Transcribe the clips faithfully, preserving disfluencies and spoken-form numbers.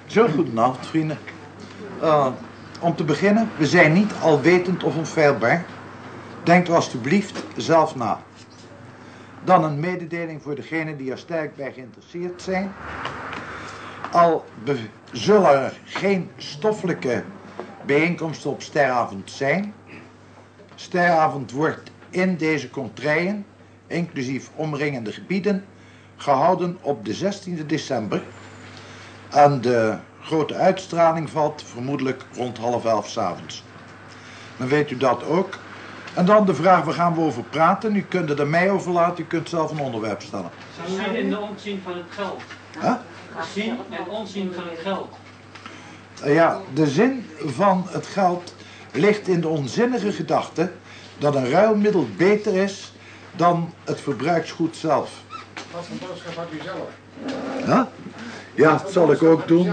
Zo, goedenavond vrienden. Uh, om te beginnen, we zijn niet alwetend of onfeilbaar. Denkt u alstublieft zelf na. Dan een mededeling voor degenen die er sterk bij geïnteresseerd zijn. Al zullen er geen stoffelijke bijeenkomsten op Steravond zijn. Steravond wordt in deze contraien, inclusief omringende gebieden, gehouden op de zestiende december. En de grote uitstraling valt vermoedelijk rond half elf 's avonds. Dan weet u dat ook. En dan de vraag, waar gaan we over praten? U kunt het er mij over laten, u kunt zelf een onderwerp stellen. Zien in de onzin van het geld. Huh? Zien en onzin van het geld. Ja, de zin van het geld ligt in de onzinnige gedachte dat een ruilmiddel beter is dan het verbruiksgoed zelf. Wat voor boodschap had u zelf? Huh? Ja, dat zal ik ook doen.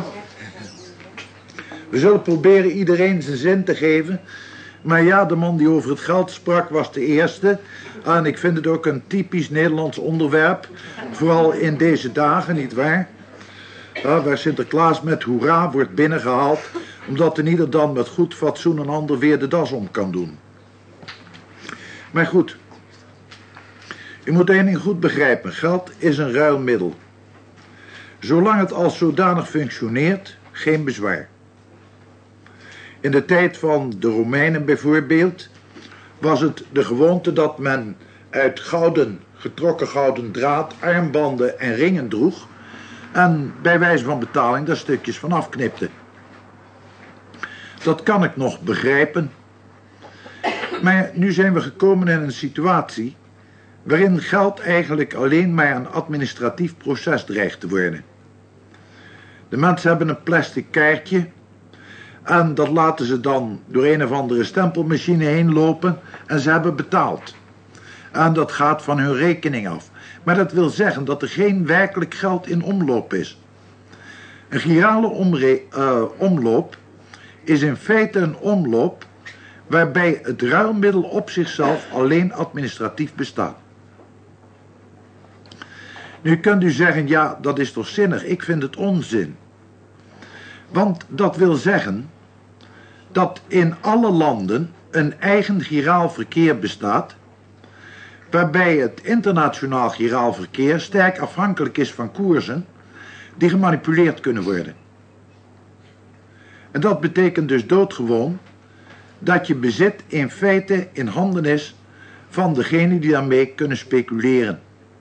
We zullen proberen iedereen zijn zin te geven. Maar ja, de man die over het geld sprak was de eerste. En ik vind het ook een typisch Nederlands onderwerp. Vooral in deze dagen, nietwaar? Ja, waar Sinterklaas met hoera wordt binnengehaald. Omdat er ieder dan met goed fatsoen een ander weer de das om kan doen. Maar goed. U moet één ding goed begrijpen. Geld is een ruilmiddel. Zolang het als zodanig functioneert, geen bezwaar. In de tijd van de Romeinen bijvoorbeeld was het de gewoonte dat men uit gouden, getrokken gouden draad, armbanden en ringen droeg en bij wijze van betaling daar stukjes van afknipte. Dat kan ik nog begrijpen. Maar nu zijn we gekomen in een situatie waarin geld eigenlijk alleen maar een administratief proces dreigt te worden. De mensen hebben een plastic kaartje en dat laten ze dan door een of andere stempelmachine heen lopen en ze hebben betaald. En dat gaat van hun rekening af. Maar dat wil zeggen dat er geen werkelijk geld in omloop is. Een girale omre- uh, omloop is in feite een omloop waarbij het ruilmiddel op zichzelf alleen administratief bestaat. Nu kunt u zeggen, ja, dat is toch zinnig? Ik vind het onzin. Want dat wil zeggen dat in alle landen een eigen giraal verkeer bestaat, waarbij het internationaal giraal verkeer sterk afhankelijk is van koersen die gemanipuleerd kunnen worden. En dat betekent dus doodgewoon dat je bezit in feite in handen is van degene die daarmee kunnen speculeren.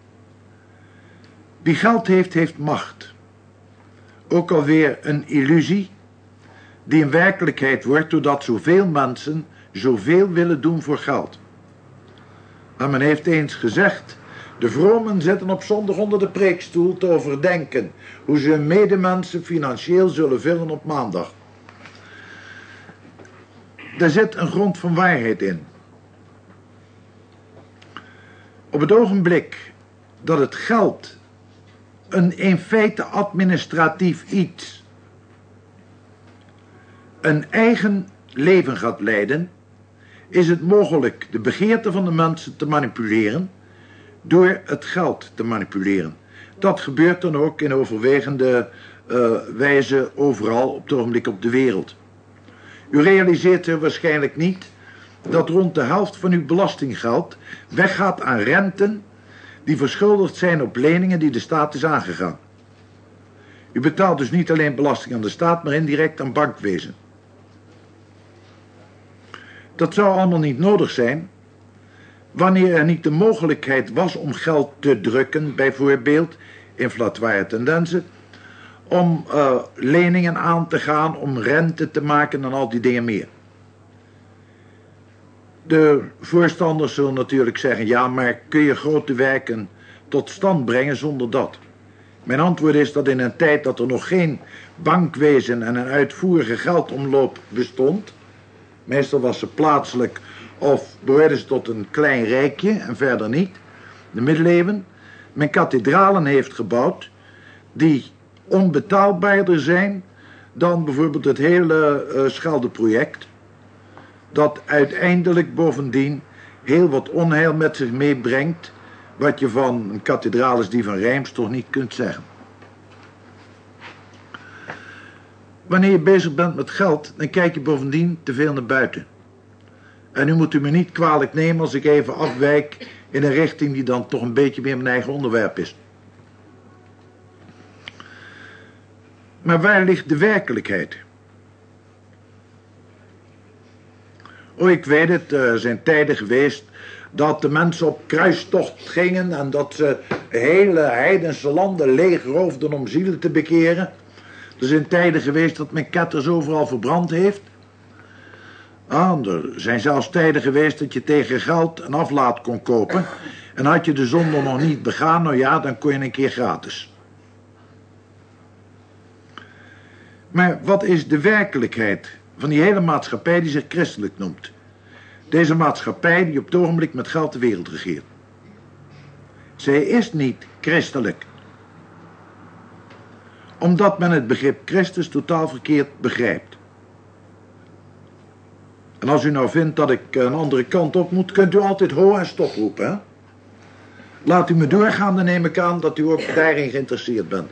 Wie geld heeft, heeft macht. Ook alweer een illusie die in werkelijkheid wordt doordat zoveel mensen zoveel willen doen voor geld. En men heeft eens gezegd, de vromen zitten op zondag onder de preekstoel te overdenken hoe ze hun medemensen financieel zullen vullen op maandag. Daar zit een grond van waarheid in. Op het ogenblik dat het geld een in feite administratief iets een eigen leven gaat leiden, is het mogelijk de begeerte van de mensen te manipuleren door het geld te manipuleren. Dat gebeurt dan ook in overwegende uh, wijze overal op het ogenblik op de wereld. U realiseert er waarschijnlijk niet dat rond de helft van uw belastinggeld weggaat aan renten die verschuldigd zijn op leningen die de staat is aangegaan. U betaalt dus niet alleen belasting aan de staat, maar indirect aan bankwezen. Dat zou allemaal niet nodig zijn wanneer er niet de mogelijkheid was om geld te drukken, bijvoorbeeld inflatoire tendensen, om uh, leningen aan te gaan, om rente te maken en al die dingen meer. De voorstanders zullen natuurlijk zeggen, ja, maar kun je grote werken tot stand brengen zonder dat? Mijn antwoord is dat in een tijd dat er nog geen bankwezen en een uitvoerige geldomloop bestond, meestal was ze plaatselijk of behoorde ze tot een klein rijkje en verder niet, de middeleeuwen, men kathedralen heeft gebouwd die onbetaalbaarder zijn dan bijvoorbeeld het hele uh, Scheldeproject, dat uiteindelijk bovendien heel wat onheil met zich meebrengt, wat je van een kathedraal als die van Reims toch niet kunt zeggen. wanneer je bezig bent met geld, dan kijk je bovendien te veel naar buiten. En nu moet u me niet kwalijk nemen als ik even afwijk in een richting die dan toch een beetje meer mijn eigen onderwerp is. Maar waar ligt de werkelijkheid? Oh, ik weet het, er zijn tijden geweest dat de mensen op kruistocht gingen en dat ze hele heidense landen leegroofden om zielen te bekeren. Er zijn tijden geweest dat men ketters overal verbrand heeft. Ah, er zijn zelfs tijden geweest dat je tegen geld een aflaat kon kopen. En had je de zonde nog niet begaan, nou ja, dan kon je een keer gratis. Maar wat is de werkelijkheid van die hele maatschappij die zich christelijk noemt? Deze maatschappij die op het ogenblik met geld de wereld regeert. Zij is niet christelijk. Omdat men het begrip Christus totaal verkeerd begrijpt. En als u nou vindt dat ik een andere kant op moet, kunt u altijd ho en stop roepen, hè? Laat u me doorgaan, dan neem ik aan dat u ook daarin geïnteresseerd bent.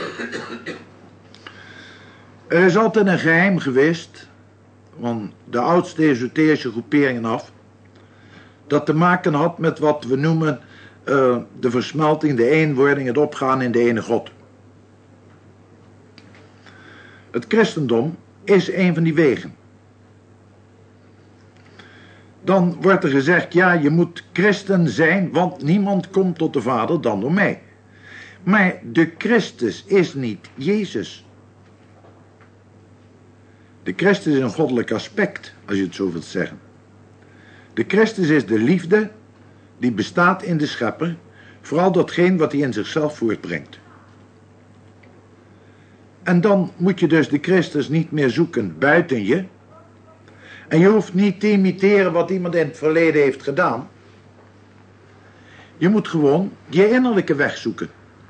Er is altijd een geheim geweest, van de oudste esoterische groeperingen af, dat te maken had met wat we noemen uh, de versmelting, de eenwording, het opgaan in de ene God. Het christendom is een van die wegen. Dan wordt er gezegd, ja, je moet christen zijn, want niemand komt tot de Vader dan door mij. Maar de Christus is niet Jezus. De Christus is een goddelijk aspect, als je het zo wilt zeggen. De Christus is de liefde die bestaat in de schepper, vooral datgene wat hij in zichzelf voortbrengt. En dan moet je dus de Christus niet meer zoeken buiten je. En je hoeft niet te imiteren wat iemand in het verleden heeft gedaan. Je moet gewoon je innerlijke weg zoeken.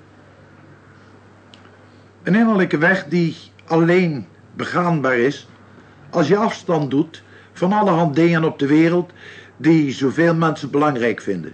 Een innerlijke weg die alleen begaanbaar is als je afstand doet van allerhand dingen op de wereld die zoveel mensen belangrijk vinden.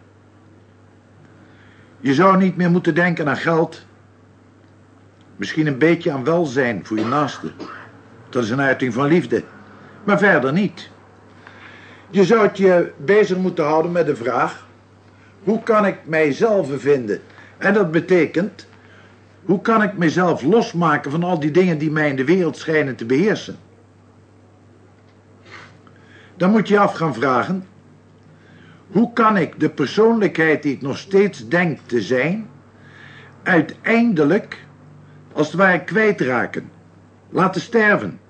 Je zou niet meer moeten denken aan geld. Misschien een beetje aan welzijn voor je naaste. Dat is een uiting van liefde. Maar verder niet. Je zou het je bezig moeten houden met de vraag: hoe kan ik mijzelf vinden? En dat betekent, hoe kan ik mijzelf losmaken van al die dingen die mij in de wereld schijnen te beheersen? Dan moet je af gaan vragen: hoe kan ik de persoonlijkheid die ik nog steeds denk te zijn, uiteindelijk, als het ware, kwijtraken, laten sterven?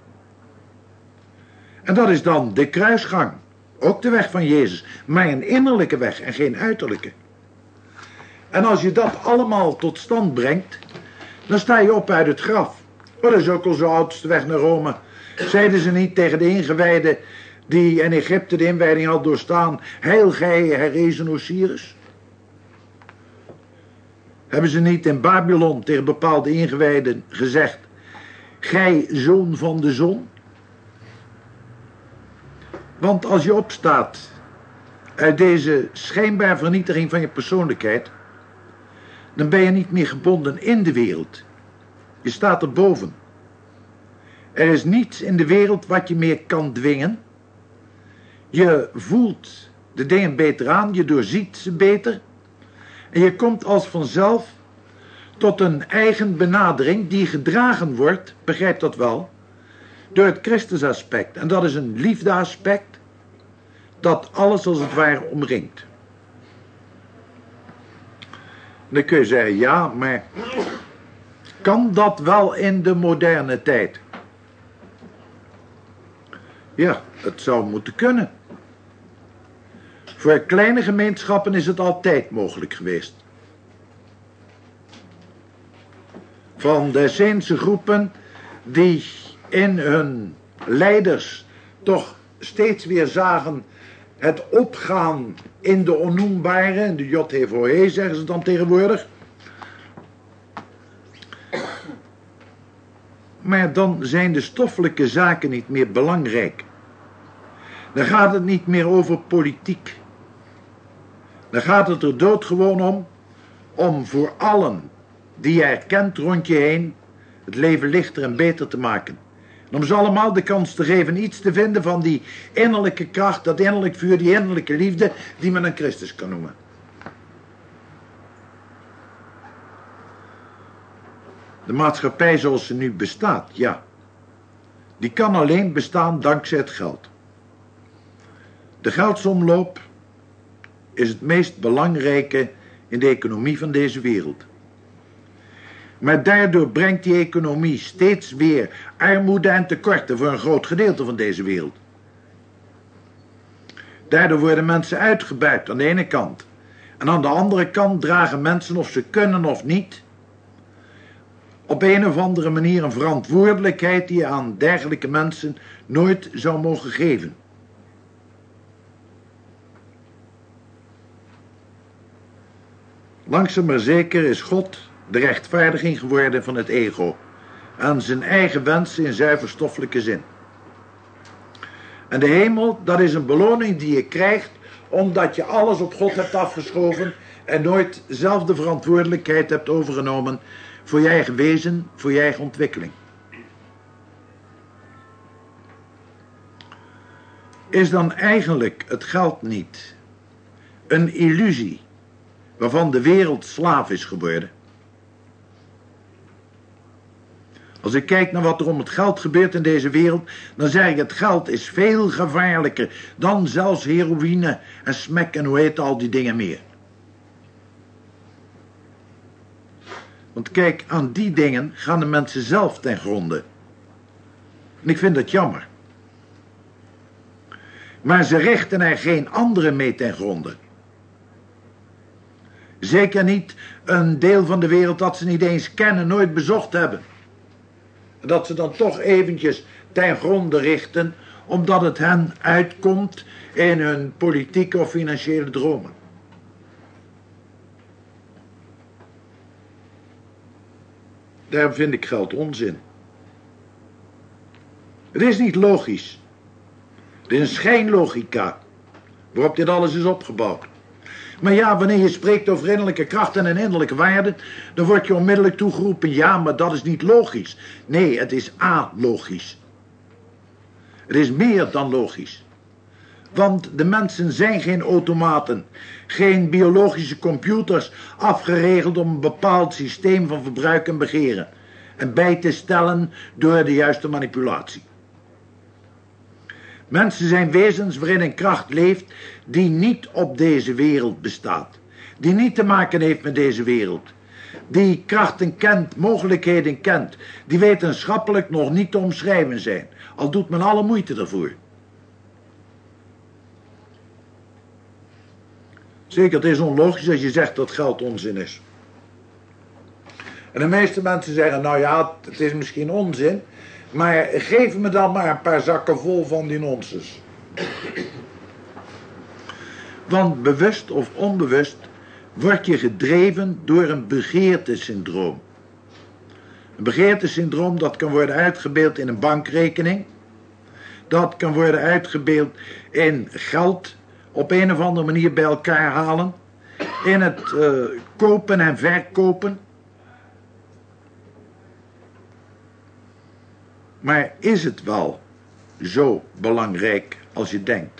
En dat is dan de kruisgang, ook de weg van Jezus, maar een innerlijke weg en geen uiterlijke. En als je dat allemaal tot stand brengt, dan sta je op uit het graf. Maar dat is ook al zo oud, de weg naar Rome. Zeiden ze niet tegen de ingewijden die in Egypte de inwijding had doorstaan: heil gij, herrezen Osiris? Hebben ze niet in Babylon tegen bepaalde ingewijden gezegd: gij zoon van de zon? Want als je opstaat uit deze schijnbaar vernietiging van je persoonlijkheid, dan ben je niet meer gebonden in de wereld. Je staat erboven. Er is niets in de wereld wat je meer kan dwingen. Je voelt de dingen beter aan, je doorziet ze beter. En je komt als vanzelf tot een eigen benadering die gedragen wordt, begrijp dat wel, door het Christusaspect. En dat is een liefdeaspect dat alles als het ware omringt. Dan kun je zeggen, ja, maar kan dat wel in de moderne tijd? Ja, het zou moeten kunnen. Voor kleine gemeenschappen is het altijd mogelijk geweest. Van de Esseense groepen die in hun leiders toch steeds weer zagen het opgaan in de onnoembare, de J H V H zeggen ze dan tegenwoordig. Maar dan zijn de stoffelijke zaken niet meer belangrijk. Dan gaat het niet meer over politiek. Dan gaat het er doodgewoon om, om voor allen die je herkent rond je heen, het leven lichter en beter te maken. En om ze allemaal de kans te geven iets te vinden van die innerlijke kracht, dat innerlijk vuur, die innerlijke liefde, die men een Christus kan noemen. De maatschappij zoals ze nu bestaat, ja, die kan alleen bestaan dankzij het geld. De geldsomloop is het meest belangrijke in de economie van deze wereld. Maar daardoor brengt die economie steeds weer armoede en tekorten voor een groot gedeelte van deze wereld. Daardoor worden mensen uitgebuit aan de ene kant. En aan de andere kant dragen mensen, of ze kunnen of niet, op een of andere manier een verantwoordelijkheid die je aan dergelijke mensen nooit zou mogen geven. Langzaam maar zeker is God de rechtvaardiging geworden van het ego aan zijn eigen wensen in zuiver stoffelijke zin. En de hemel, dat is een beloning die je krijgt omdat je alles op God hebt afgeschoven en nooit zelf de verantwoordelijkheid hebt overgenomen voor je eigen wezen, voor je eigen ontwikkeling. Is dan eigenlijk het geld niet een illusie waarvan de wereld slaaf is geworden? Als ik kijk naar wat er om het geld gebeurt in deze wereld, dan zeg ik, het geld is veel gevaarlijker dan zelfs heroïne en smek en hoe heet al die dingen meer. Want kijk, aan die dingen gaan de mensen zelf ten gronde. En ik vind dat jammer. Maar ze richten er geen anderen mee ten gronde. Zeker niet een deel van de wereld dat ze niet eens kennen, nooit bezocht hebben. En dat ze dan toch eventjes ten gronde richten, omdat het hen uitkomt in hun politieke of financiële dromen. Daarom vind ik geld onzin. Het is niet logisch. Het is een schijnlogica, waarop dit alles is opgebouwd. Maar ja, wanneer je spreekt over innerlijke krachten en innerlijke waarden, dan word je onmiddellijk toegeroepen, ja, maar dat is niet logisch. Nee, het is alogisch. Het is meer dan logisch. Want de mensen zijn geen automaten, geen biologische computers afgeregeld om een bepaald systeem van verbruik en begeren en bij te stellen door de juiste manipulatie. Mensen zijn wezens waarin een kracht leeft die niet op deze wereld bestaat, die niet te maken heeft met deze wereld, die krachten kent, mogelijkheden kent, die wetenschappelijk nog niet te omschrijven zijn, al doet men alle moeite ervoor. Zeker, het is onlogisch als je zegt dat geld onzin is. En de meeste mensen zeggen, nou ja, het is misschien onzin, maar geef me dan maar een paar zakken vol van die nonsens. Want bewust of onbewust word je gedreven door een begeertesyndroom. Een begeertesyndroom dat kan worden uitgebeeld in een bankrekening. Dat kan worden uitgebeeld in geld op een of andere manier bij elkaar halen. In het uh, kopen en verkopen. Maar is het wel zo belangrijk als je denkt?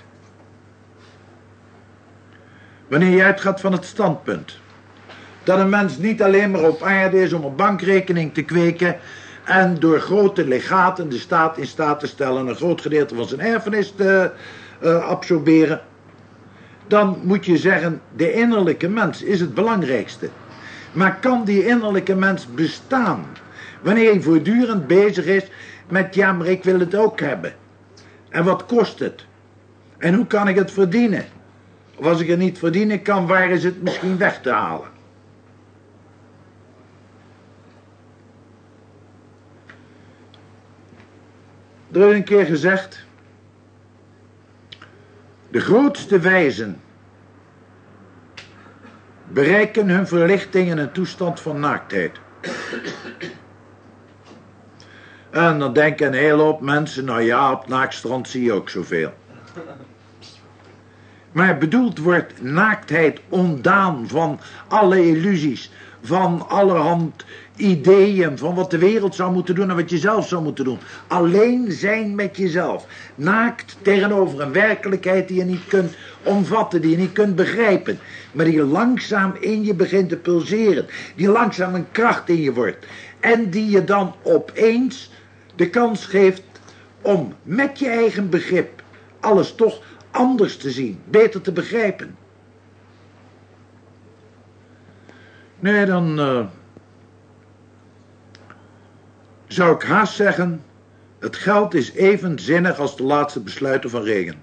Wanneer je uitgaat van het standpunt dat een mens niet alleen maar op aarde is om een bankrekening te kweken en door grote legaten de staat in staat te stellen een groot gedeelte van zijn erfenis te uh, absorberen, dan moet je zeggen, de innerlijke mens is het belangrijkste. Maar kan die innerlijke mens bestaan wanneer hij voortdurend bezig is met, ja, maar ik wil het ook hebben. En wat kost het? En hoe kan ik het verdienen? Of als ik het niet verdienen kan, waar is het misschien weg te halen? Er is een keer gezegd, de grootste wijzen bereiken hun verlichting in een toestand van naaktheid. En dan denken een hele hoop mensen, nou ja, op naaktstrand zie je ook zoveel. Maar bedoeld wordt naaktheid ontdaan van alle illusies, van allerhand ideeën van wat de wereld zou moeten doen en wat je zelf zou moeten doen. Alleen zijn met jezelf. Naakt tegenover een werkelijkheid die je niet kunt omvatten, die je niet kunt begrijpen. Maar die langzaam in je begint te pulseren. Die langzaam een kracht in je wordt. En die je dan opeens de kans geeft om met je eigen begrip alles toch anders te zien, beter te begrijpen. Nee, dan uh, zou ik haast zeggen, het geld is even zinnig als de laatste besluiten van Reagan.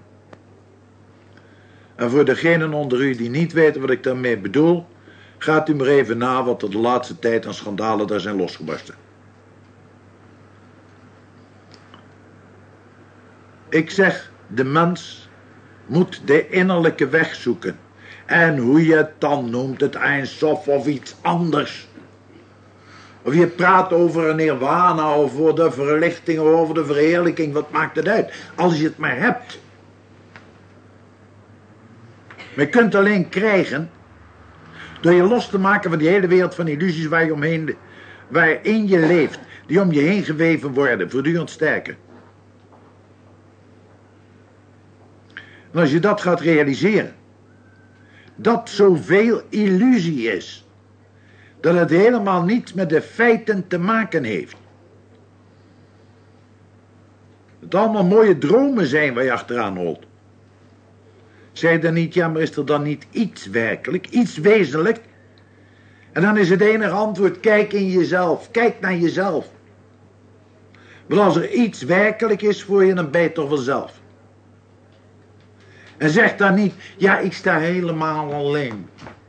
En voor degenen onder u die niet weten wat ik daarmee bedoel, gaat u maar even na wat er de laatste tijd aan schandalen daar zijn losgebarsten. Ik zeg, de mens moet de innerlijke weg zoeken. En hoe je het dan noemt, het Eindsof of iets anders. Of je praat over een nirwana, over de verlichting, of over de verheerlijking, wat maakt het uit? Als je het maar hebt. Maar je kunt het alleen krijgen door je los te maken van die hele wereld van illusies waar je omheen, waarin je leeft, die om je heen geweven worden, voortdurend sterker. En als je dat gaat realiseren, dat zoveel illusie is, dat het helemaal niets met de feiten te maken heeft. Het allemaal mooie dromen zijn waar je achteraan holt. Zeg je dan niet, ja, maar is er dan niet iets werkelijk, iets wezenlijk? En dan is het enige antwoord, kijk in jezelf, kijk naar jezelf. Want als er iets werkelijk is voor je, dan ben je toch vanzelf. En zeg dan niet, ja, ik sta helemaal alleen.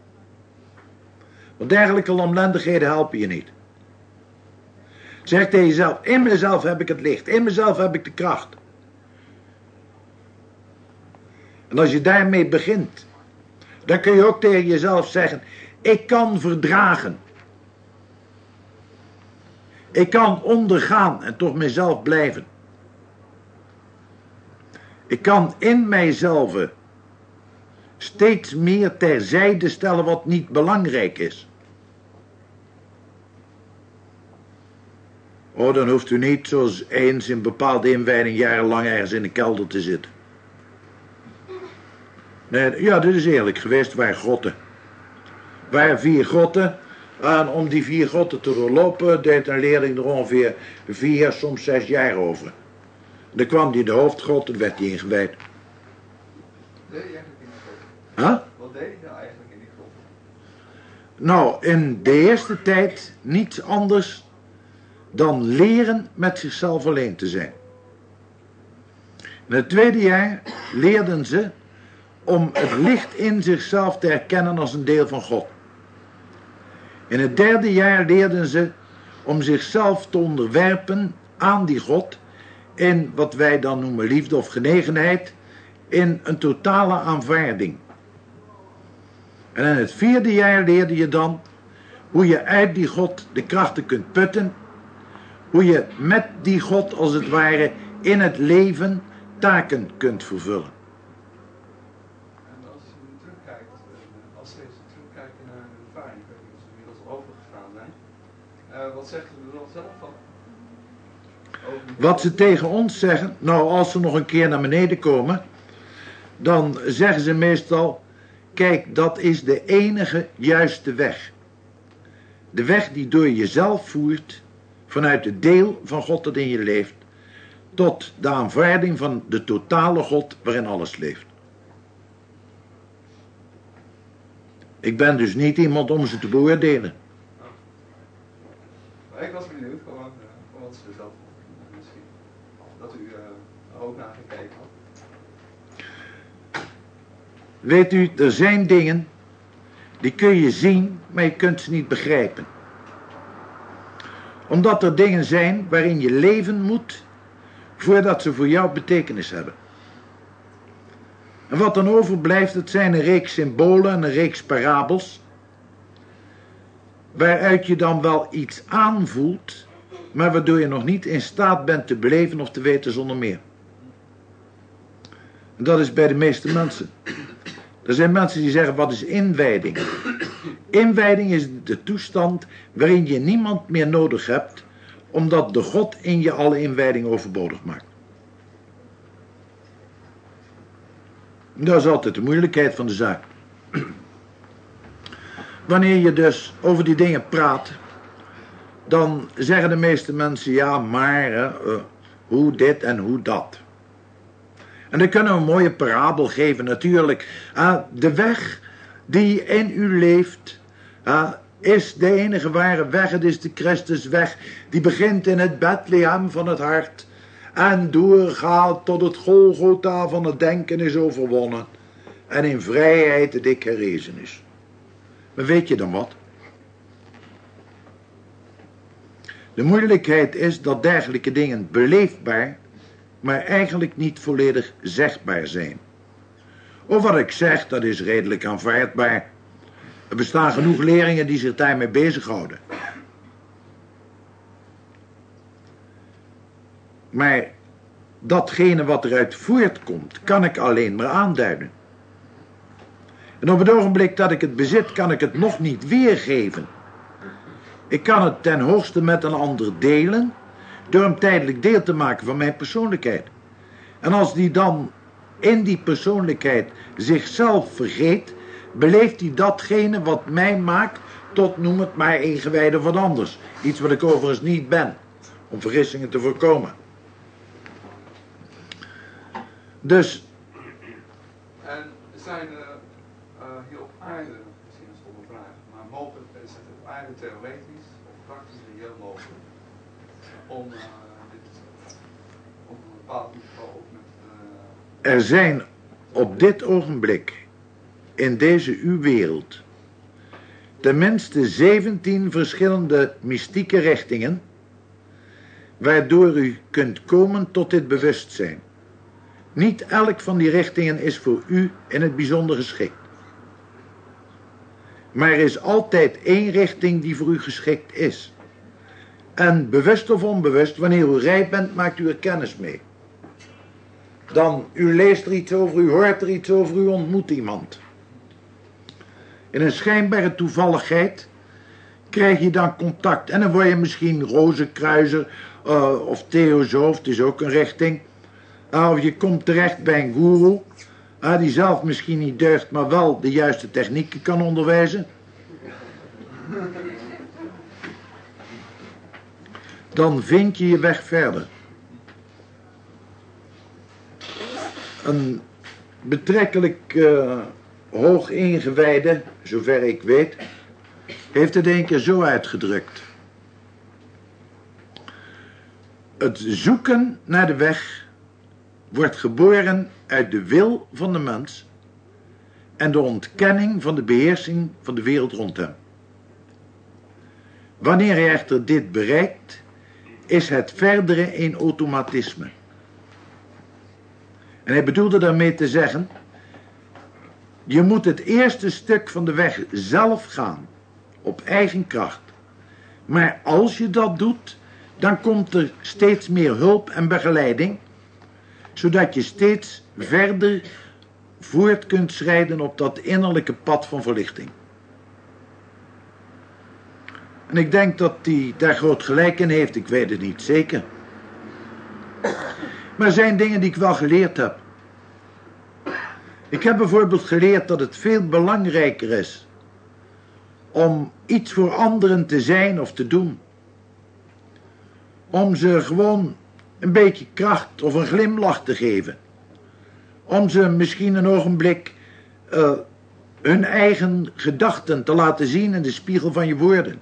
Want dergelijke omstandigheden helpen je niet. Zeg tegen jezelf, in mezelf heb ik het licht, in mezelf heb ik de kracht. En als je daarmee begint, dan kun je ook tegen jezelf zeggen, ik kan verdragen. Ik kan ondergaan en toch mezelf blijven. Ik kan in mijzelf steeds meer terzijde stellen wat niet belangrijk is. Oh, dan hoeft u niet zoals eens in bepaalde inwijding jarenlang ergens in een kelder te zitten. Nee, ja, dit is eerlijk geweest, waar grotten. Waar vier grotten. En om die vier grotten te doorlopen deed een leerling er ongeveer vier, soms zes jaar over. Dan kwam die in de hoofdgrot en werd die ingewijd. Wat deed je eigenlijk in die grot? Huh? Wat deed je nou eigenlijk in die grot? Nou, in de eerste tijd niets anders dan leren met zichzelf alleen te zijn. In het tweede jaar leerden ze om het licht in zichzelf te herkennen als een deel van God. In het derde jaar leerden ze om zichzelf te onderwerpen aan die God in wat wij dan noemen liefde of genegenheid, in een totale aanvaarding. En in het vierde jaar leerde je dan hoe je uit die God de krachten kunt putten, hoe je met die God als het ware in het leven taken kunt vervullen. En als je nu terugkijkt, als ze terugkijken naar hun ervaring, ik weet niet of ze inmiddels overgegaan zijn, uh, wat zeggen ze er dan zelf van? Wat ze tegen ons zeggen, nou als ze nog een keer naar beneden komen, dan zeggen ze meestal, kijk, dat is de enige juiste weg. De weg die door jezelf voert, vanuit het deel van God dat in je leeft, tot de aanvaarding van de totale God waarin alles leeft. Ik ben dus niet iemand om ze te beoordelen. Maar ik was benieuwd gewoon uh, wat ze er zelf uh, misschien, dat u uh, er ook naar gekeken had. Weet u, er zijn dingen, die kun je zien, maar je kunt ze niet begrijpen. Omdat er dingen zijn waarin je leven moet, voordat ze voor jou betekenis hebben. En wat dan overblijft, het zijn een reeks symbolen en een reeks parabels, waaruit je dan wel iets aanvoelt, maar waardoor je nog niet in staat bent te beleven of te weten zonder meer. En dat is bij de meeste mensen. Er zijn mensen die zeggen, wat is inwijding? Inwijding is de toestand waarin je niemand meer nodig hebt, omdat de God in je alle inwijding overbodig maakt. Dat is altijd de moeilijkheid van de zaak. Wanneer je dus over die dingen praat, dan zeggen de meeste mensen, ja, maar uh, hoe dit en hoe dat. En dan kunnen we een mooie parabel geven natuurlijk. Uh, de weg die in u leeft, uh, is de enige ware weg. Het is de Christusweg. Die begint in het Bethlehem van het hart. En doorgaat tot het Golgotha van het denken is overwonnen. En in vrijheid het ik herrezen is. Maar weet je dan wat? De moeilijkheid is dat dergelijke dingen beleefbaar, maar eigenlijk niet volledig zegbaar zijn. Of wat ik zeg, dat is redelijk aanvaardbaar. Er bestaan genoeg leerlingen die zich daarmee bezighouden. Maar datgene wat eruit voortkomt, kan ik alleen maar aanduiden. En op het ogenblik dat ik het bezit, kan ik het nog niet weergeven. Ik kan het ten hoogste met een ander delen, door hem tijdelijk deel te maken van mijn persoonlijkheid. En als die dan in die persoonlijkheid zichzelf vergeet, beleeft hij datgene wat mij maakt tot, noem het maar, ingewijde van anders. Iets wat ik overigens niet ben, om vergissingen te voorkomen. Dus... En zijn er uh, hier op aarde, misschien een stomme vraag, maar mogelijk is het op aarde theoretisch of praktisch reëel mogelijk om uh, dit op een bepaald niveau ook met... Uh... Er zijn op dit ogenblik in deze uw wereld tenminste zeventien verschillende mystieke richtingen waardoor u kunt komen tot dit bewustzijn. Niet elk van die richtingen is voor u in het bijzonder geschikt. Maar er is altijd één richting die voor u geschikt is. En bewust of onbewust, wanneer u rijp bent, maakt u er kennis mee. Dan, u leest er iets over, u hoort er iets over, u ontmoet iemand. In een schijnbare toevalligheid krijg je dan contact. En dan word je misschien rozenkruiser uh, of theosoof, het is ook een richting. Uh, of je komt terecht bij een goeroe, uh, die zelf misschien niet deugt, maar wel de juiste technieken kan onderwijzen. Dan vind je je weg verder. Een betrekkelijk uh, hoog ingewijde, zover ik weet, heeft het een keer zo uitgedrukt. Het zoeken naar de weg wordt geboren uit de wil van de mens en de ontkenning van de beheersing van de wereld rond hem. Wanneer hij echter dit bereikt, is het verdere een automatisme. En hij bedoelde daarmee te zeggen, je moet het eerste stuk van de weg zelf gaan, op eigen kracht. Maar als je dat doet, dan komt er steeds meer hulp en begeleiding, zodat je steeds verder voort kunt schrijden op dat innerlijke pad van verlichting. En ik denk dat hij daar groot gelijk in heeft, ik weet het niet zeker. Maar er zijn dingen die ik wel geleerd heb. Ik heb bijvoorbeeld geleerd dat het veel belangrijker is om iets voor anderen te zijn of te doen. Om ze gewoon een beetje kracht of een glimlach te geven. Om ze misschien een ogenblik uh, hun eigen gedachten te laten zien in de spiegel van je woorden.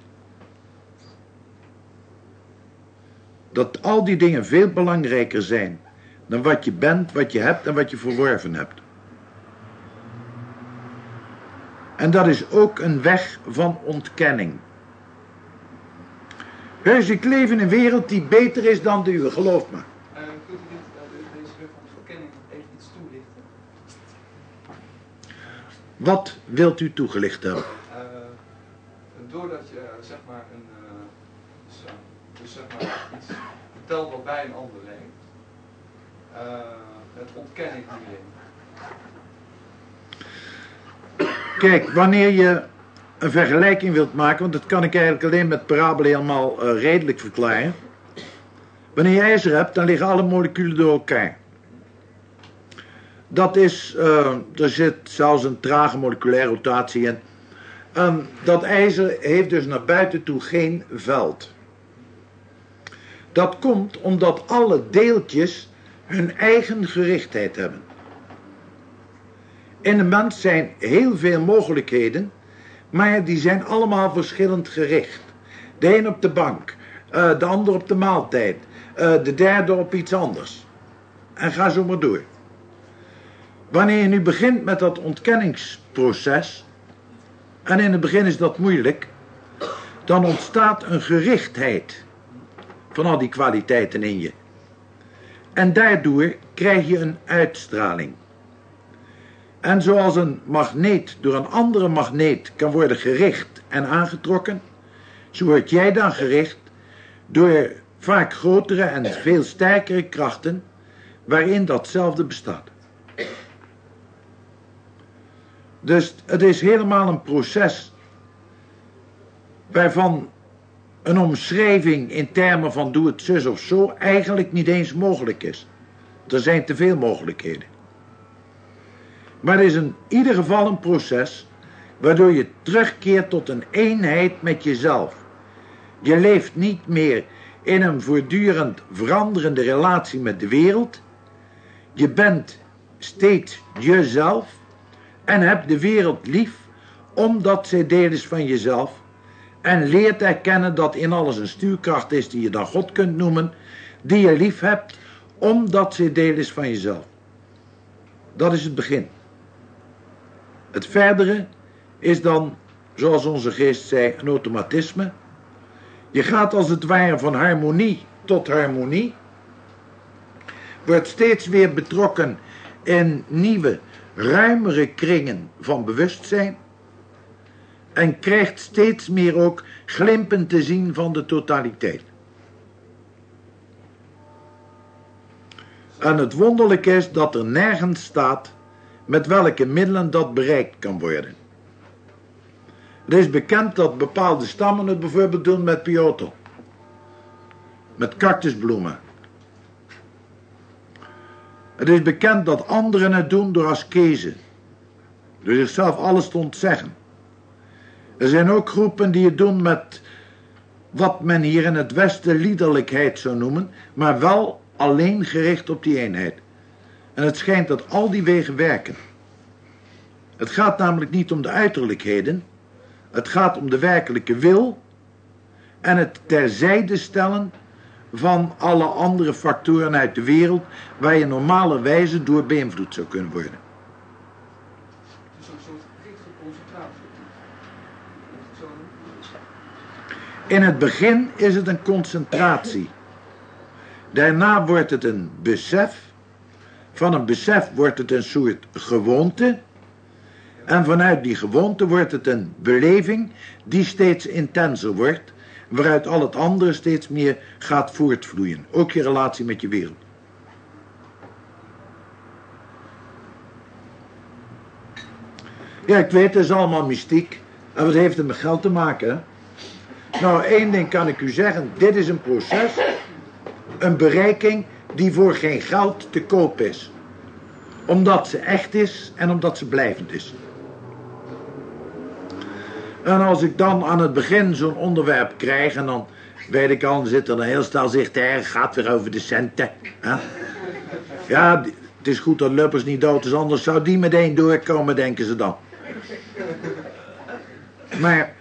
Dat al die dingen veel belangrijker zijn dan wat je bent, wat je hebt en wat je verworven hebt. En dat is ook een weg van ontkenning. Heus, ik leef in een wereld die beter is dan de uwe, geloof me. Uh, kunt u dit, uh, deze weg van ontkenning even iets toelichten? Wat wilt u toegelicht hebben? Uh, doordat je, uh, zeg maar, een, uh, dus, uh, dus zeg maar iets vertelt wat bij een ander leeft, uh, het ontkenning hierin. Kijk, wanneer je een vergelijking wilt maken, want dat kan ik eigenlijk alleen met parabelen helemaal uh, redelijk verklaren. Wanneer je ijzer hebt, dan liggen alle moleculen door elkaar. Dat is, uh, er zit zelfs een trage moleculaire rotatie in. En dat ijzer heeft dus naar buiten toe geen veld. Dat komt omdat alle deeltjes hun eigen gerichtheid hebben. In de mens zijn heel veel mogelijkheden, maar die zijn allemaal verschillend gericht. De een op de bank, uh, de ander op de maaltijd, uh, de derde op iets anders. En ga zo maar door. Wanneer je nu begint met dat ontkenningsproces, en in het begin is dat moeilijk, dan ontstaat een gerichtheid van al die kwaliteiten in je. En daardoor krijg je een uitstraling. En zoals een magneet door een andere magneet kan worden gericht en aangetrokken, zo word jij dan gericht door vaak grotere en veel sterkere krachten waarin datzelfde bestaat. Dus het is helemaal een proces waarvan een omschrijving in termen van doe het zus of zo eigenlijk niet eens mogelijk is. Er zijn te veel mogelijkheden. Maar het is in ieder geval een proces waardoor je terugkeert tot een eenheid met jezelf. Je leeft niet meer in een voortdurend veranderende relatie met de wereld. Je bent steeds jezelf en hebt de wereld lief omdat zij deel is van jezelf. En leert erkennen dat in alles een stuurkracht is die je dan God kunt noemen, die je lief hebt omdat zij deel is van jezelf. Dat is het begin. Het verdere is dan, zoals onze geest zei, een automatisme. Je gaat als het ware van harmonie tot harmonie. Wordt steeds weer betrokken in nieuwe, ruimere kringen van bewustzijn. En krijgt steeds meer ook glimpen te zien van de totaliteit. En het wonderlijke is dat er nergens staat met welke middelen dat bereikt kan worden. Het is bekend dat bepaalde stammen het bijvoorbeeld doen met peyote. Met cactusbloemen. Het is bekend dat anderen het doen door askese. Door zichzelf alles te ontzeggen. Er zijn ook groepen die het doen met wat men hier in het Westen liederlijkheid zou noemen, maar wel alleen gericht op die eenheid. En het schijnt dat al die wegen werken. Het gaat namelijk niet om de uiterlijkheden, het gaat om de werkelijke wil en het terzijde stellen van alle andere factoren uit de wereld waar je normalerwijze door beïnvloed zou kunnen worden. Het is een soort gerichte concentratie. In het begin is het een concentratie. Daarna wordt het een besef. Van een besef wordt het een soort gewoonte. En vanuit die gewoonte wordt het een beleving die steeds intenser wordt. Waaruit al het andere steeds meer gaat voortvloeien. Ook je relatie met je wereld. Ja, ik weet, het is allemaal mystiek. En wat heeft het met geld te maken, hè? Nou, één ding kan ik u zeggen. Dit is een proces. Een bereiking die voor geen geld te koop is. Omdat ze echt is en omdat ze blijvend is. En als ik dan aan het begin zo'n onderwerp krijg en dan weet ik al, zit er een heel stel zich te gaat weer over de centen. Hè? Ja, het is goed dat Lubbers niet dood is, anders zou die meteen doorkomen, denken ze dan. Maar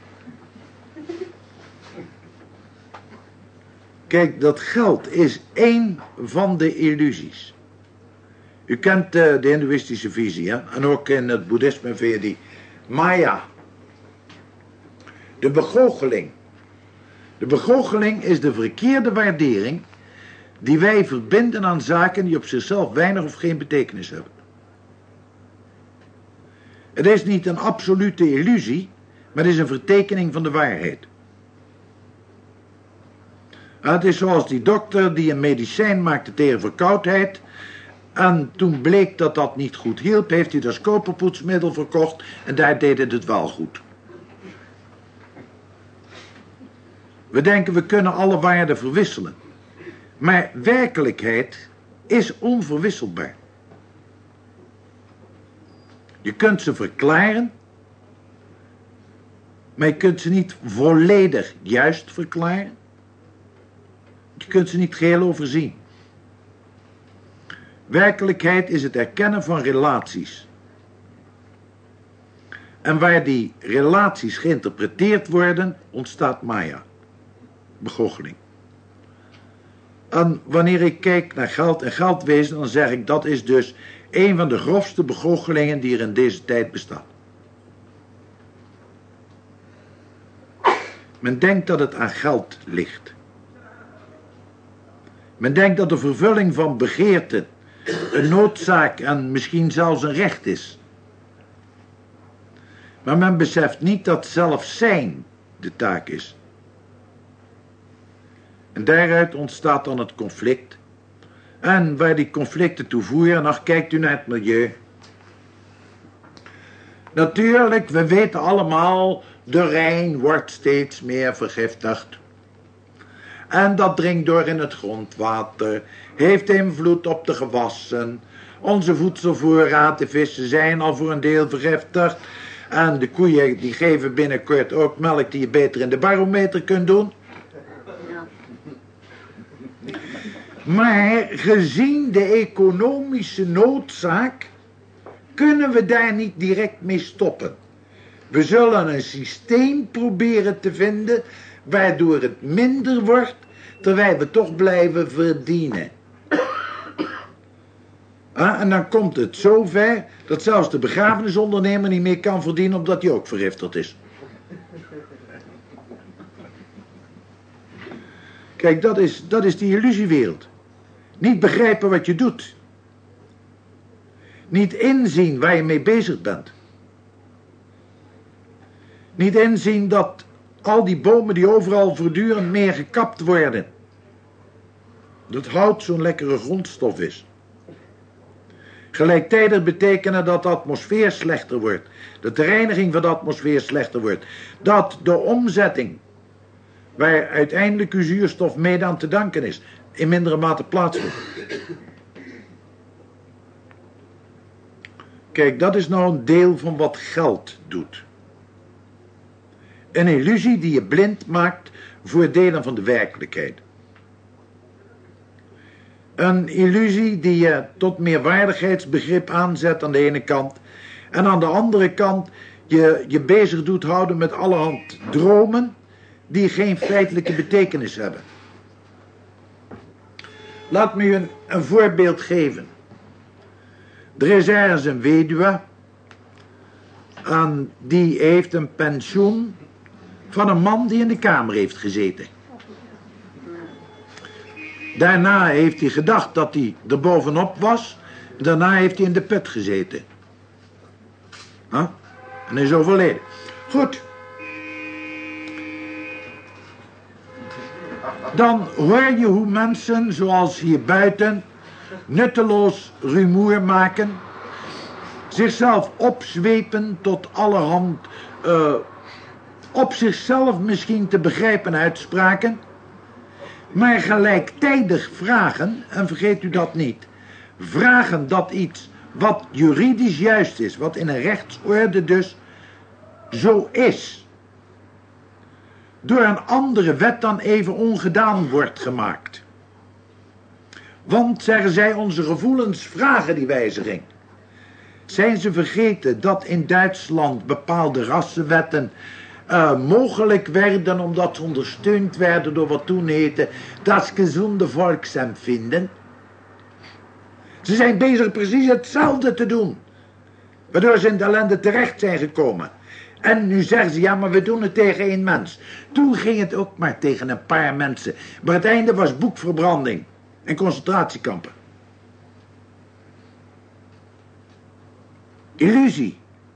kijk, dat geld is één van de illusies. U kent uh, de hindoeïstische visie, hè? En ook in het boeddhisme vind je die Maya. De begoocheling. De begoocheling is de verkeerde waardering die wij verbinden aan zaken die op zichzelf weinig of geen betekenis hebben. Het is niet een absolute illusie, maar het is een vertekening van de waarheid. Het is zoals die dokter die een medicijn maakte tegen verkoudheid En toen bleek dat dat niet goed hielp, heeft hij dus koperpoetsmiddel verkocht en daar deed het het wel goed. We denken we kunnen alle waarden verwisselen. Maar werkelijkheid is onverwisselbaar. Je kunt ze verklaren, maar je kunt ze niet volledig juist verklaren. Je kunt ze niet geheel overzien. Werkelijkheid is het erkennen van relaties. En waar die relaties geïnterpreteerd worden, ontstaat Maya. Begoocheling. En wanneer ik kijk naar geld en geldwezen, dan zeg ik dat is dus een van de grofste begoochelingen die er in deze tijd bestaan. Men denkt dat het aan geld ligt. Men denkt dat de vervulling van begeerten een noodzaak en misschien zelfs een recht is. Maar men beseft niet dat zelf zijn de taak is. En daaruit ontstaat dan het conflict. En waar die conflicten toe voeren, ach, kijkt u naar het milieu. Natuurlijk, we weten allemaal, de Rijn wordt steeds meer vergiftigd. En dat dringt door in het grondwater, heeft invloed op de gewassen. Onze voedselvoorraad, de vissen zijn al voor een deel vergiftigd. En de koeien die geven binnenkort ook melk die je beter in de barometer kunt doen. Maar gezien de economische noodzaak kunnen we daar niet direct mee stoppen. We zullen een systeem proberen te vinden waardoor het minder wordt, terwijl we toch blijven verdienen. Ah, en dan komt het zover dat zelfs de begrafenisondernemer niet meer kan verdienen omdat hij ook vergiftigd is. Kijk, dat is, dat is die illusiewereld. Niet begrijpen wat je doet. Niet inzien waar je mee bezig bent. Niet inzien dat al die bomen die overal voortdurend meer gekapt worden, dat hout zo'n lekkere grondstof is. Gelijktijdig betekenen dat de atmosfeer slechter wordt. Dat de reiniging van de atmosfeer slechter wordt. Dat de omzetting, waar uiteindelijk uw zuurstof mede aan te danken is, in mindere mate plaatsvindt. Kijk, dat is nou een deel van wat geld doet. Een illusie die je blind maakt voor delen van de werkelijkheid. Een illusie die je tot meerwaardigheidsbegrip aanzet aan de ene kant. En aan de andere kant je je bezig doet houden met allerhand dromen die geen feitelijke betekenis hebben. Laat me u een, een voorbeeld geven. Er is ergens een weduwe en die heeft een pensioen van een man die in de kamer heeft gezeten. Daarna heeft hij gedacht dat hij er bovenop was. Daarna heeft hij in de put gezeten. Huh? En is overleden. Goed. Dan hoor je hoe mensen zoals hier buiten nutteloos rumoer maken. Zichzelf opzwepen tot allerhand uh, op zichzelf misschien te begrijpen uitspraken. Maar gelijktijdig vragen, en vergeet u dat niet, vragen dat iets wat juridisch juist is, wat in een rechtsorde dus zo is, door een andere wet dan even ongedaan wordt gemaakt. Want, zeggen zij, onze gevoelens vragen die wijziging. Zijn ze vergeten dat in Duitsland bepaalde rassenwetten Uh, mogelijk werden omdat ze ondersteund werden door wat toen heette das gezonde volksempvinden. Ze zijn bezig precies hetzelfde te doen, waardoor ze in de ellende terecht zijn gekomen. En nu zeggen ze, ja, maar we doen het tegen één mens. Toen ging het ook maar tegen een paar mensen, maar het einde was boekverbranding en concentratiekampen. Illusie.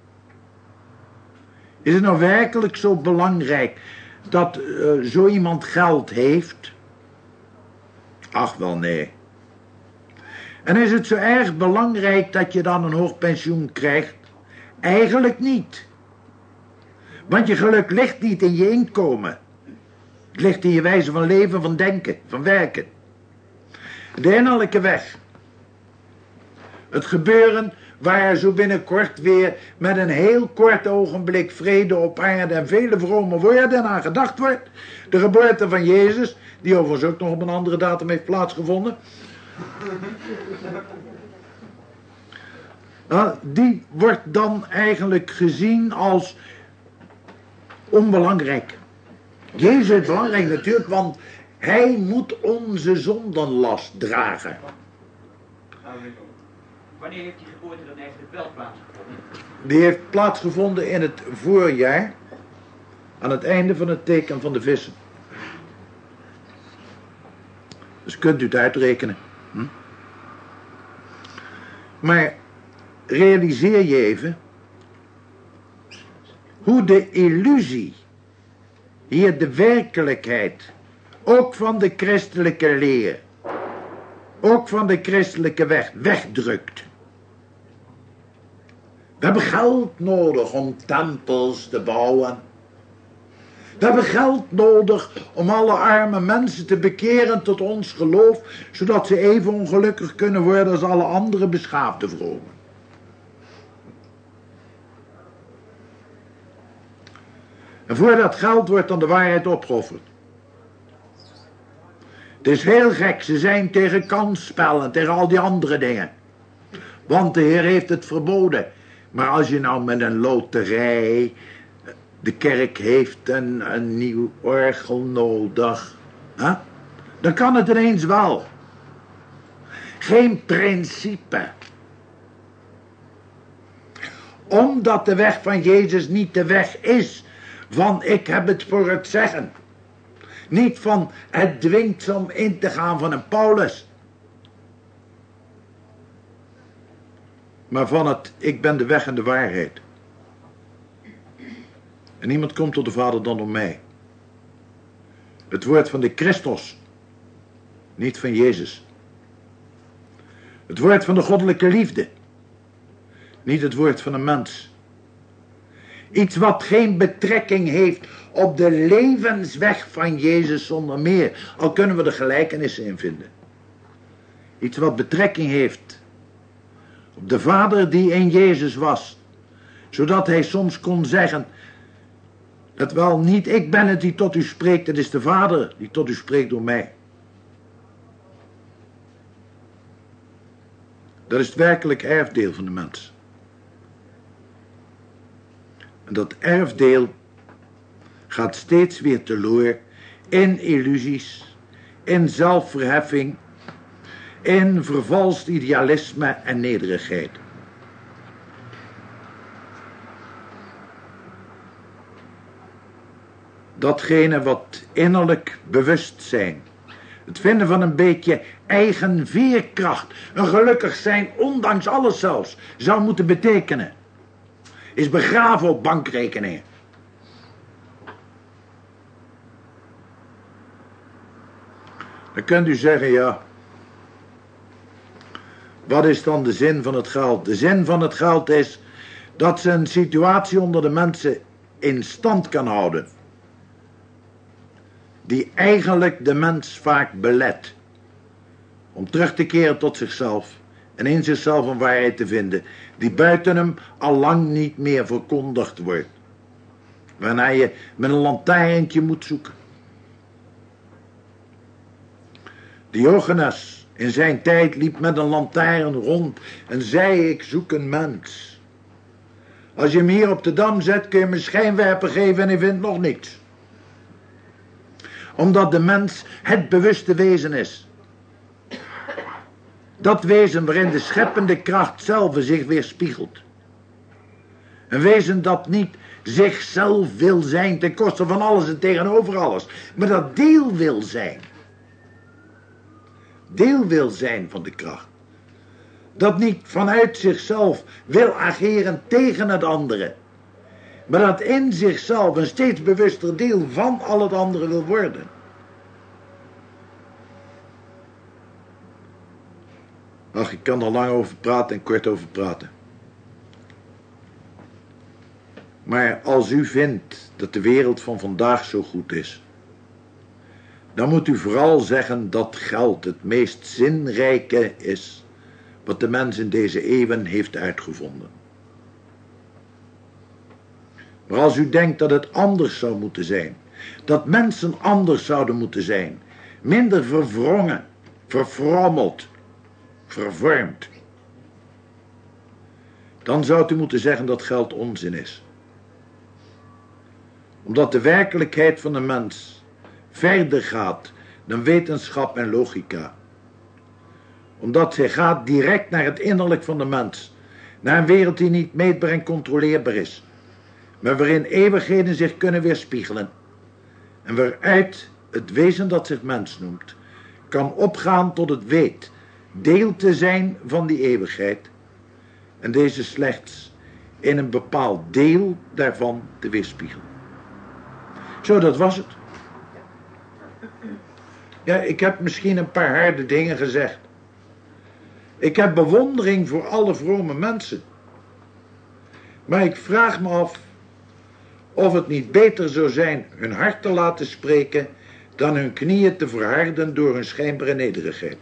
Is het nou werkelijk zo belangrijk dat uh, zo iemand geld heeft? Ach wel, nee. En is het zo erg belangrijk dat je dan een hoog pensioen krijgt? Eigenlijk niet. Want je geluk ligt niet in je inkomen. Het ligt in je wijze van leven, van denken, van werken. De innerlijke weg. Het gebeuren waar zo binnenkort weer met een heel kort ogenblik vrede op aarde en vele vrome woorden aan gedacht wordt. De geboorte van Jezus, die overigens ook nog op een andere datum heeft plaatsgevonden. Nou, die wordt dan eigenlijk gezien als onbelangrijk. Jezus is belangrijk natuurlijk, want hij moet onze zondenlast dragen. Wanneer heeft die geboorte dan eigenlijk wel plaatsgevonden? Die heeft plaatsgevonden in het voorjaar, aan het einde van het teken van de vissen. Dus kunt u het uitrekenen. Hm? Maar realiseer je even hoe de illusie hier de werkelijkheid, ook van de christelijke leer, ook van de christelijke weg, wegdrukt. We hebben geld nodig om tempels te bouwen. We hebben geld nodig om alle arme mensen te bekeren tot ons geloof, zodat ze even ongelukkig kunnen worden als alle andere beschaafde vromen. En voor dat geld wordt dan de waarheid opgeofferd. Het is heel gek, ze zijn tegen kansspellen, tegen al die andere dingen. Want de Heer heeft het verboden. Maar als je nou met een loterij, de kerk heeft een, een nieuw orgel nodig, hè? Dan kan het ineens wel. Geen principe. Omdat de weg van Jezus niet de weg is van ik heb het voor het zeggen. Niet van het dwingt om in te gaan van een Paulus. Maar van het ik ben de weg en de waarheid. En niemand komt tot de Vader dan door mij. Het woord van de Christus. Niet van Jezus. Het woord van de goddelijke liefde. Niet het woord van een mens. Iets wat geen betrekking heeft op de levensweg van Jezus zonder meer. Al kunnen we er gelijkenissen in vinden. Iets wat betrekking heeft op de Vader die in Jezus was. Zodat hij soms kon zeggen, dat wel niet ik ben het die tot u spreekt, het is de Vader die tot u spreekt door mij. Dat is het werkelijk erfdeel van de mens. En dat erfdeel gaat steeds weer teloor in illusies, in zelfverheffing, in vervalst idealisme en nederigheid. Datgene wat innerlijk bewustzijn, het vinden van een beetje eigen veerkracht, een gelukkig zijn ondanks alles zelfs, zou moeten betekenen, is begraven op bankrekeningen. Dan kunt u zeggen, ja, wat is dan de zin van het geld? De zin van het geld is dat ze een situatie onder de mensen in stand kan houden, die eigenlijk de mens vaak belet om terug te keren tot zichzelf en in zichzelf een waarheid te vinden die buiten hem al lang niet meer verkondigd wordt, waarna je met een lantaarntje moet zoeken. Diogenes in zijn tijd liep met een lantaarn rond en zei, ik zoek een mens. Als je hem hier op de Dam zet, kun je hem een schijnwerper geven en hij vindt nog niks. Omdat de mens het bewuste wezen is. Dat wezen waarin de scheppende kracht zelf zich weerspiegelt. Een wezen dat niet zichzelf wil zijn ten koste van alles en tegenover alles, maar dat deel wil zijn. Deel wil zijn van de kracht. Dat niet vanuit zichzelf wil ageren tegen het andere, maar dat in zichzelf een steeds bewuster deel van al het andere wil worden. Ach, ik kan er lang over praten en kort over praten. Maar als u vindt dat de wereld van vandaag zo goed is, dan moet u vooral zeggen dat geld het meest zinrijke is wat de mens in deze eeuwen heeft uitgevonden. Maar als u denkt dat het anders zou moeten zijn, dat mensen anders zouden moeten zijn, minder verwrongen, verfrommeld, vervormd, dan zou u moeten zeggen dat geld onzin is. Omdat de werkelijkheid van de mens verder gaat dan wetenschap en logica. Omdat zij gaat direct naar het innerlijk van de mens, naar een wereld die niet meetbaar en controleerbaar is, maar waarin eeuwigheden zich kunnen weerspiegelen en waaruit het wezen dat zich mens noemt kan opgaan tot het weet deel te zijn van die eeuwigheid en deze slechts in een bepaald deel daarvan te weerspiegelen. Zo, dat was het. Ja, ik heb misschien een paar harde dingen gezegd. Ik heb bewondering voor alle vrome mensen. Maar ik vraag me af of het niet beter zou zijn hun hart te laten spreken dan hun knieën te verharden door hun schijnbare nederigheid.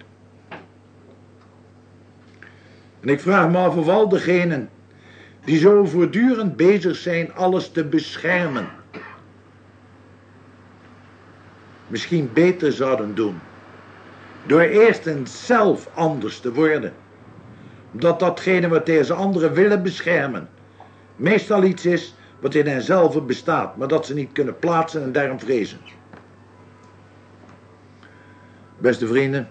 En ik vraag me af of al degenen die zo voortdurend bezig zijn alles te beschermen, misschien beter zouden doen door eerst eens zelf anders te worden. Omdat datgene wat deze anderen willen beschermen meestal iets is wat in henzelf bestaat, maar dat ze niet kunnen plaatsen en daarom vrezen. Beste vrienden,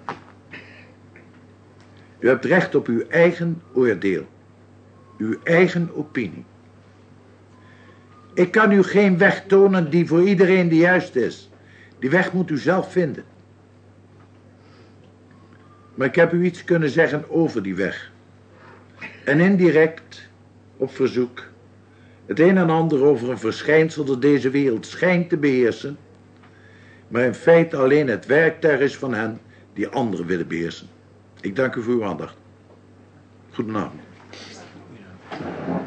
u hebt recht op uw eigen oordeel, uw eigen opinie. Ik kan u geen weg tonen die voor iedereen de juiste is. Die weg moet u zelf vinden. Maar ik heb u iets kunnen zeggen over die weg. En indirect, op verzoek, het een en ander over een verschijnsel dat deze wereld schijnt te beheersen, maar in feite alleen het werktuig is van hen die anderen willen beheersen. Ik dank u voor uw aandacht. Goedenavond.